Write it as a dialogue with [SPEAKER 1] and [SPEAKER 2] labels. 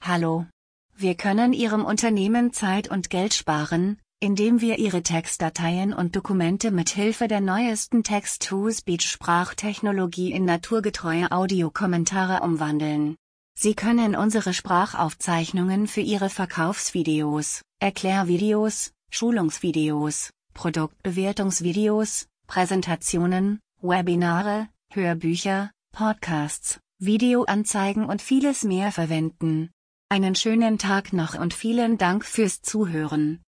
[SPEAKER 1] Hallo. Wir können Ihrem Unternehmen Zeit und Geld sparen, indem wir Ihre Textdateien und Dokumente mit Hilfe der neuesten Text-to-Speech-Sprachtechnologie in naturgetreue Audiokommentare umwandeln. Sie können unsere Sprachaufzeichnungen für Ihre Verkaufsvideos, Erklärvideos, Schulungsvideos, Produktbewertungsvideos, Präsentationen, Webinare, Hörbücher, Podcasts, Videoanzeigen und vieles mehr verwenden. Einen schönen Tag noch und vielen Dank fürs Zuhören.